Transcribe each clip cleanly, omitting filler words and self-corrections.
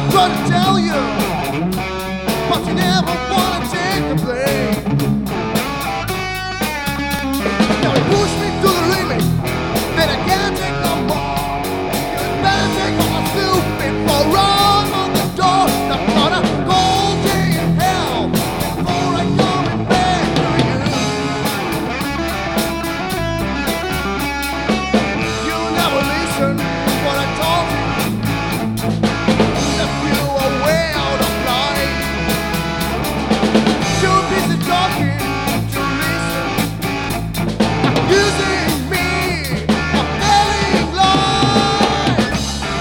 try to tell you, but you never wanna take the blame. Now you push me to the limit, then I can't take no more. You better take all my soup before I'm on the door. I'm gonna go day in hell before I come back to you. You never listen to what I told you. Left you away out of line. Too busy talking to listen. Using me, I'm telling lies.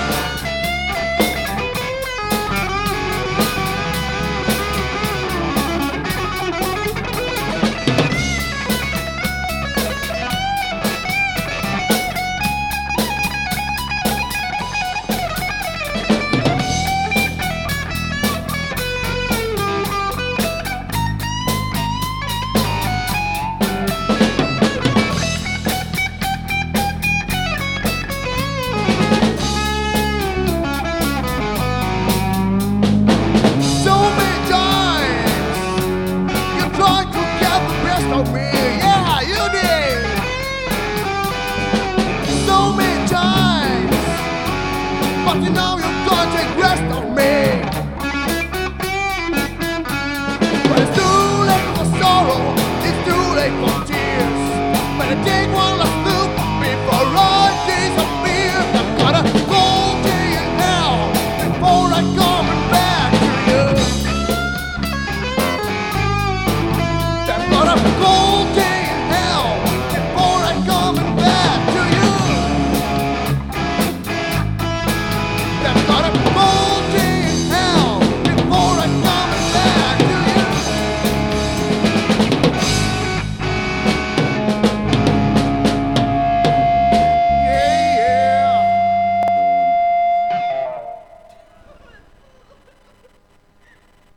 So many times you tried to get the best of me, yeah, you did. So many times, but you know you're gonna take rest of me. But it's too late for sorrow, it's too late for tears. Better take one last look before I disappear. I'm gonna go to you now before I come back to you. I'm gonna go to you now before I come back to you. I'm